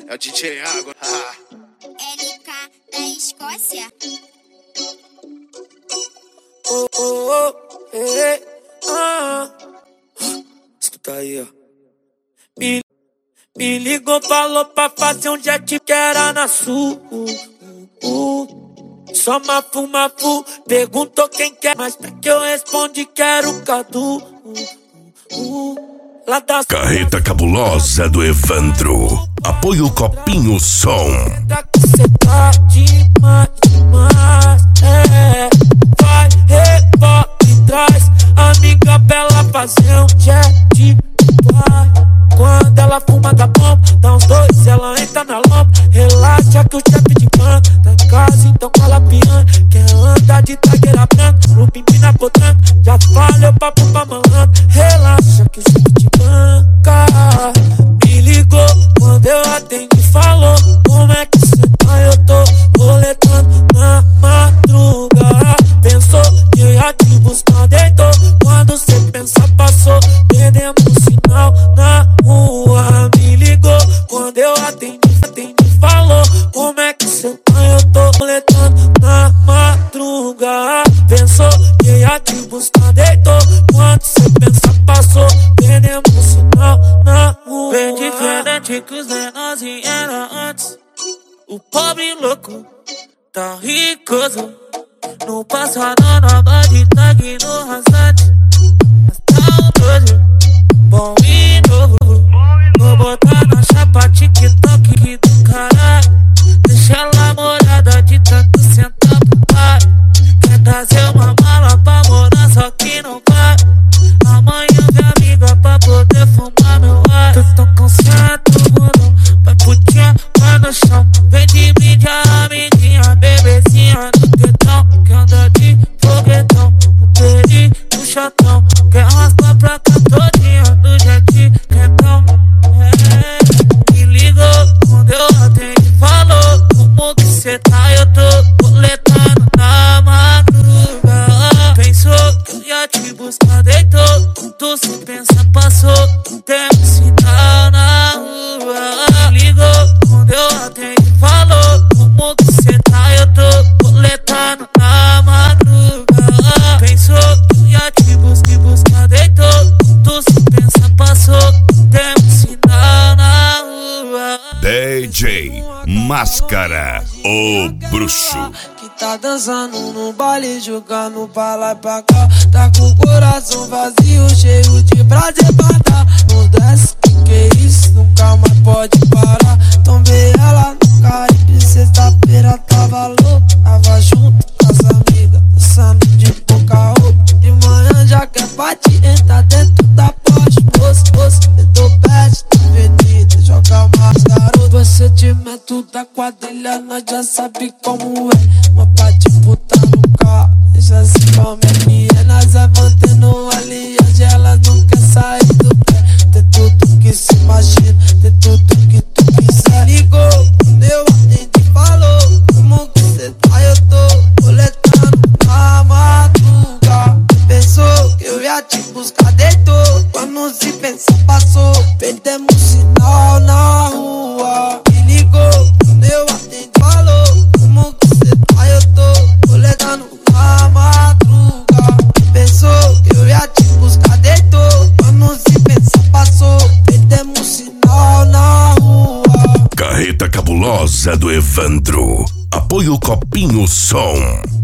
É o DJ Água. LK da Escócia. Oh, oh, oh, hey, Escuta aí, ó. Me ligou, falou pra fazer um jet que era na sul. Só mafu, perguntou quem quer, mas pra que eu respondi quero Cadu. Lá da Carreta Cabulosa do Evandro. Apoio Copinho Som. Cê tá demais, vai, rebola e traz amiga pra ela fazer um jet, vai. Quando ela fuma da bomba, dá uns dois, ela entra na lomba. Relaxa que o chefe de pan tá em casa, então cola piano. Quer andar de tagueira branca, no pimpina potranca, já falha o papo pra malandro. Relaxa que o chefe de banca me ligou, quando eu atendi falou: como é que cê tá? Eu tô roletando na madruga. Pensou que eu ia te buscar, deitou. Quando cê pensa passou, perdemos o sinal na rua. Me ligou, quando eu atendi falou: como é que cê tá? Eu tô roletando na madruga. Pensou que eu ia te buscar, deitou. Quando cê pensa passou, perdemos o sinal na rua. Bem diferente que os menorzinhos eram antes. O pobre louco tá ricoso. No passado nova de tag no rasante. Mas tá um doido, bom e novo. Vou botar na chapa TikTok que do caralho. Deixa ela molhada de tanto sentar pro pai. Quer trazer uma mala pra morar, só que não vai. Amanhã vem amiga pra poder fumar meu ar. Tô concentrado, bolão, vai putinha, vai no chão. Vem de brinde a amiguinha, bebezinha no tetão. Que anda de foguetão, no peri, no chatão. Quer raspar pra cá todinha, no jet, quentão. Me ligou, quando eu atendi falou: como que cê tá? Eu tô coletando na madruga. Pensou que eu ia te buscar, deitou. Quando cê pensa passou, tem um sinal na rua. Me ligou, quando eu atendi falou: como que cê tá? Eu tô coletando na madruga. Pensou que eu ia te buscar, deitou. Quando cê pensa passou, tem um sinal na rua. DJ Máscara, o bruxo. Que tá dançando no baile, jogando pra lá e pra cá. Tá com o coração vazio, cheio de prazer pra dar. Não desce, que é isso? Nunca mais pode parar. Tomei ela no Caribe, sexta-feira tava louco. Tava junto com as amigas, dançando de pouca roupa. De manhã já quer partir, entra dentro da Porsche. Moço, eu tô perto da avenida, joga mais garoto. Você te mete da quadrilha, nós já sabe como é. Uma pra te botar no carro, deixa assim como é que é. Nós vai mantendo aliança, elas não quer sair do pé. Tem tudo que se imagina, tem tudo que tu quiser. Ligou, quando eu atendi falou: como que cê tá? Eu tô coletando na madruga. Pensou que eu ia te buscar, deitou. Quando se pensa passou, perdemos o sinal na rua. Me ligou, quando eu atendi falou: como que cê tá? Eu tô coletando na madruga. Pensou que eu ia te buscar, deitou. Quando se pensa passou, perdemos o sinal na rua. Carreta Cabulosa do Evandro. Apoio Copinho Som.